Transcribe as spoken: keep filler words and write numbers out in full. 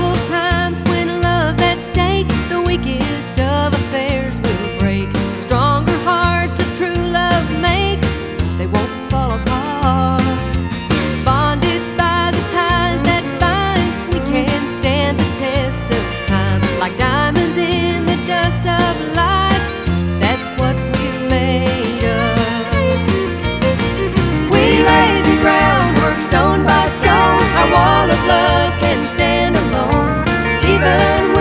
troubled times when love's at stake, the weakest of affairs will break. Stronger hearts a true love makes, they won't fall apart. Bonded by the ties that bind, we can stand the test of time. Like diamonds in the dust of life, that's what we're made of. We lay the groundwork stone by stone, our wall of love can stand alone. Even